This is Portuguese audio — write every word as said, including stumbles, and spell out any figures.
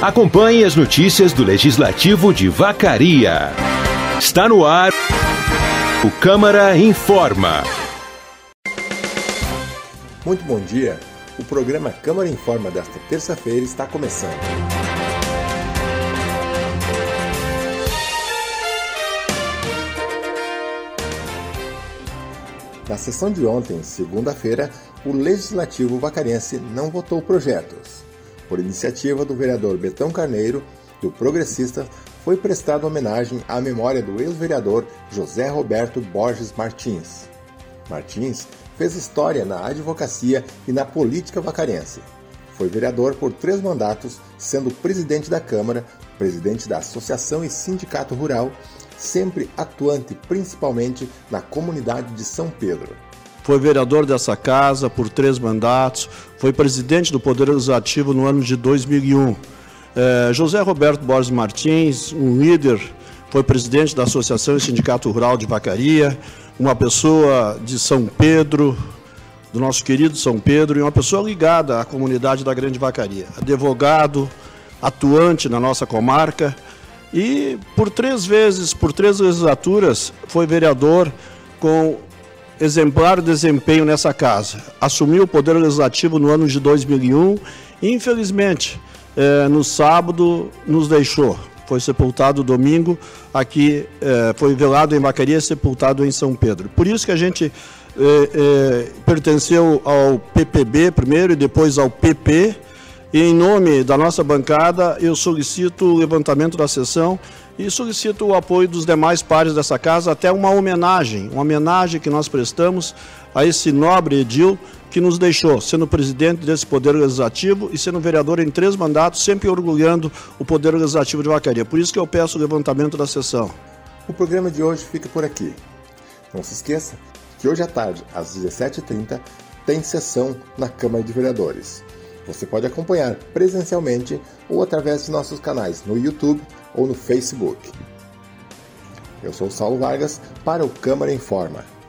Acompanhe as notícias do Legislativo de Vacaria. Está no ar o Câmara Informa. Muito bom dia. O programa Câmara Informa desta terça-feira está começando. Na sessão de ontem, segunda-feira, o Legislativo vacarense não votou projetos. Por iniciativa do vereador Betão Carneiro, do Progressista, foi prestada homenagem à memória do ex-vereador José Roberto Borges Martins. Martins fez história na advocacia e na política vacarense. Foi vereador por três mandatos, sendo presidente da Câmara, presidente da Associação e Sindicato Rural, sempre atuante principalmente na comunidade de São Pedro. Foi vereador dessa casa por três mandatos, foi presidente do Poder Legislativo no ano de dois mil e um. É, José Roberto Borges Martins, um líder, foi presidente da Associação e Sindicato Rural de Vacaria, uma pessoa de São Pedro, do nosso querido São Pedro, e uma pessoa ligada à comunidade da Grande Vacaria. Advogado, atuante na nossa comarca, e por três vezes, por três legislaturas, foi vereador com exemplar desempenho nessa casa. Assumiu o Poder Legislativo no ano de dois mil e um e, infelizmente, eh, no sábado nos deixou. Foi sepultado domingo, aqui eh, foi velado em Vacaria e sepultado em São Pedro. Por isso que a gente eh, eh, pertenceu ao P P B primeiro e depois ao P P, e em nome da nossa bancada eu solicito o levantamento da sessão e solicito o apoio dos demais pares dessa casa, até uma homenagem, uma homenagem que nós prestamos a esse nobre edil que nos deixou, sendo presidente desse Poder Legislativo e sendo vereador em três mandatos, sempre orgulhando o Poder Legislativo de Vacaria. Por isso que eu peço o levantamento da sessão. O programa de hoje fica por aqui. Não se esqueça que hoje à tarde, às dezessete e trinta, tem sessão na Câmara de Vereadores. Você pode acompanhar presencialmente ou através de nossos canais no YouTube ou no Facebook. Eu sou o Saulo Vargas para o Câmara Informa.